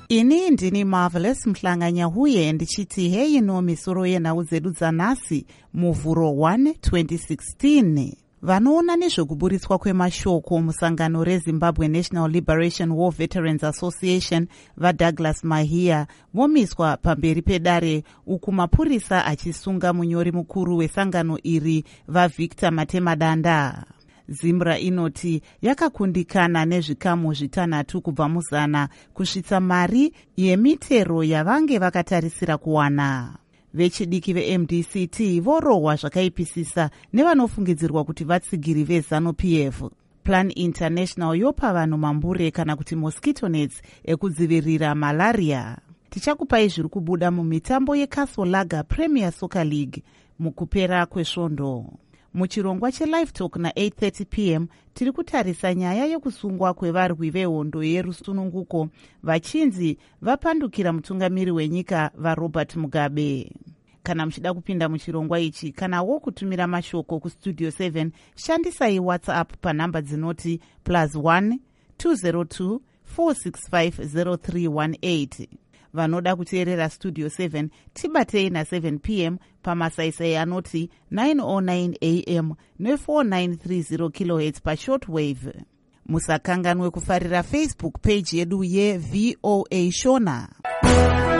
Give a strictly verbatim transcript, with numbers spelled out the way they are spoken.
Ini ndini Marvelous Mhlanganya huye ndichiti hei no misoro yenhau dzedu dzanhasi muvhuro first twenty sixteen. Vanoona nezvekuburitswa kwemashoko musangano reZimbabwe National Liberation War Veterans Association vaDouglas Mahia vomiswa pamberi pedare uku mapurisa achisunga munyori mukuru wesangano iri vaVictor Matemadanda. Zimbra inoti yakakundikana nezvikamu zvitanhatu kubva muzana kusvitsa mari yemitero yavange vakatarisira kuwana. Vechidiki veM D C T vorohwa zvakaipisisa nevanofungidzirwa kuti vatsigiri veZanu-P F. Plan International yopa vanhu mambure kana kuti mosquito nets ekudzivirira malaria. Tichakupai zviri kubuda mumitambo yeCastle Premier Soccer League mukupera kwesvondo. Muchirongwa cheLive Talk na eight thirty p m tiri kutarisa nyaya yekusungwa kwevarwi vehondo yerusununguko vachinzi vapandukira mutungamiri wenyika vaRobert Mugabe. Kana muchida kupinda muchirongwa ichi kanawo kutumira mashoko kustudio seven shandisai WhatsApp panhamba dzinoti plus one two zero two four six five zero three one eight. Vanoda kuteerera studio seven tibatei na seven p m pamasaisai anoti nine oh nine a m ne four nine three zero kilohertz pashortwave. Musakanganwe kufarira Facebook page yedu ye V O A Shona.